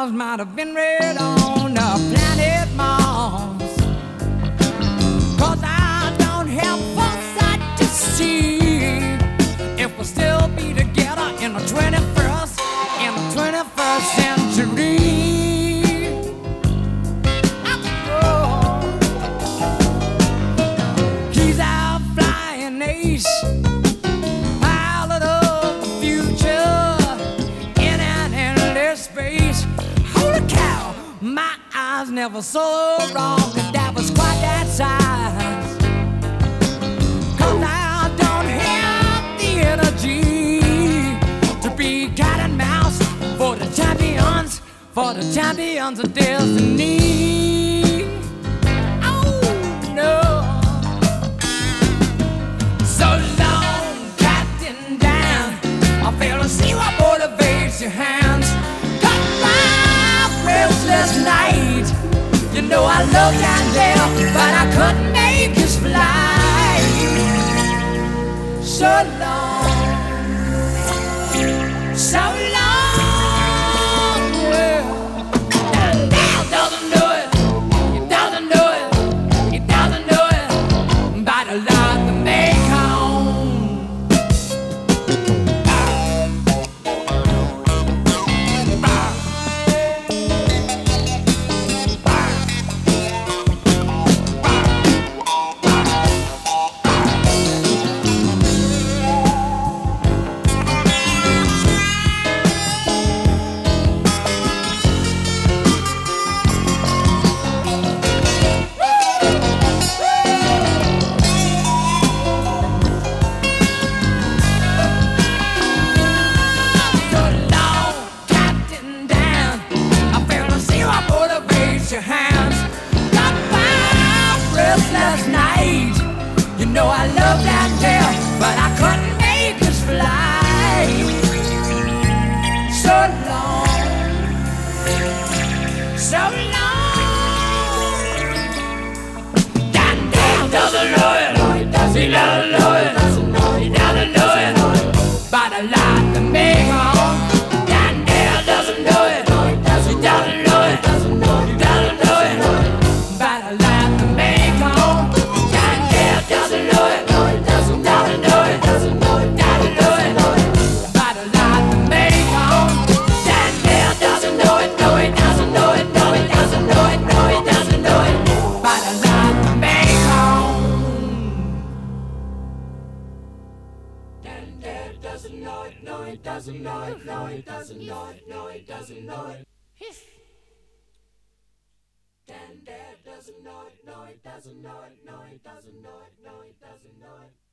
flowers might have been red on the planet Mars. 'Cause I don't have foresight to see if we'll still be together in the 21st century. He's our flying ace, pilot of the future in an endless space. Holy cow, my eyes never saw wrong, and that was quite that size. 'Cause I don't have the energy to be cat and mouse for the champions of destiny. Oh no. So long, Captain Dan, I fail to see what motivates your hands. Cut my restless night. You know I love Yandel, but I couldn't make his flight. So long, so long. Well, Yandel doesn't know it. He doesn't know it. He doesn't know it. By the light that may come. Your hands got my restless night. You know I love that girl, but I couldn't make his flight. So long, so long. That damn doesn't know it. He doesn't know it. He doesn't know it. By the light that may come. That damn doesn't know it. He doesn't know it. Doesn't know it, no, he doesn't know it, no, he doesn't know it, no, he doesn't know it. Dan Dad doesn't know it, no, he doesn't know it, no, he doesn't know it, no, he doesn't know it.